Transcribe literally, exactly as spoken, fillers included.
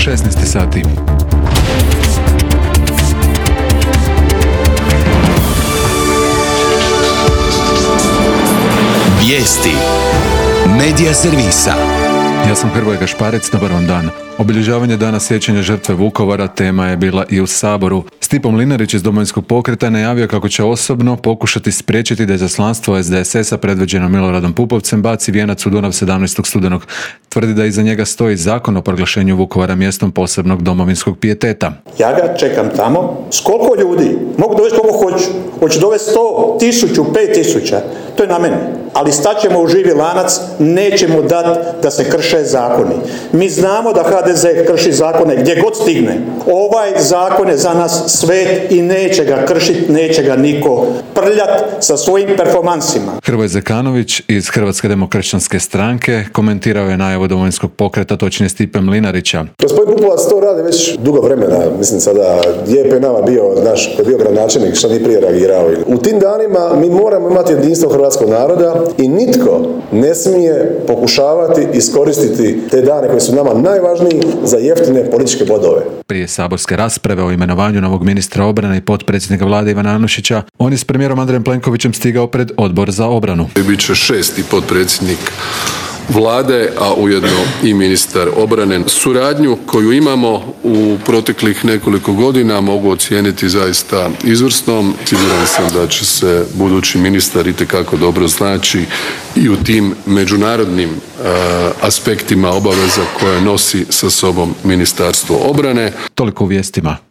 šesnaest sati. Vijesti Medija servisa. Ja sam Hrvoje Gašparec, dobar vam dan. Obilježavanje dana sjećanja žrtve Vukovara tema je bila i u Saboru. Stipo Mlinarić iz Domovinskog pokreta najavio kako će osobno pokušati spriječiti da izaslanstvo S D S S-a predvođeno Miloradom Pupovcem baci vijenac u Dunav sedamnaestog studenog. Tvrdi da iza njega stoji zakon o proglašenju Vukovara mjestom posebnog domovinskog pijeteta. Ja ga čekam tamo. S koliko ljudi? Mogu dovesti koliko hoću. Hoću dovesti sto, tisuću, pet tisuća. To je na meni. Ali staćemo u živi lanac, nećemo dati da se krše zakoni. Mi znamo da H D Z krši zakone gdje god stigne. Ovaj zakon je za nas svet i neće ga kršiti, neće ga niko prljat sa svojim performansima. Hrvoje Zekanović iz Hrvatske demokršćanske stranke komentirao je najavu Domovinskog pokreta, točnije Stipe Mlinarića. Gospodin Pupovac to radi već dugo vremena. Mislim sada, gdje je nama bio, naš, koji je bio gradonačelnik, što nije prije reagirao. U tim danima mi moramo imati jedinstvo hrvatskog naroda i nitko ne smije pokušavati iskoristiti te dane koji su nama najvažniji za jeftine političke bodove. Prije saborske rasprave o imenovanju novog ministra obrane i potpredsjednika vlade Ivana Anušića, on je s premijerom Andrejem Plenkovićem stigao pred Odbor za obranu. Biće šesti potpredsjednik vlade, a ujedno i ministar obrane. Suradnju koju imamo u proteklih nekoliko godina mogu ocijeniti zaista izvrsnom. Siguran sam da će se budući ministar itekako dobro snaći i u tim međunarodnim uh, aspektima obaveza koje nosi sa sobom Ministarstvo obrane. Toliko u vijestima.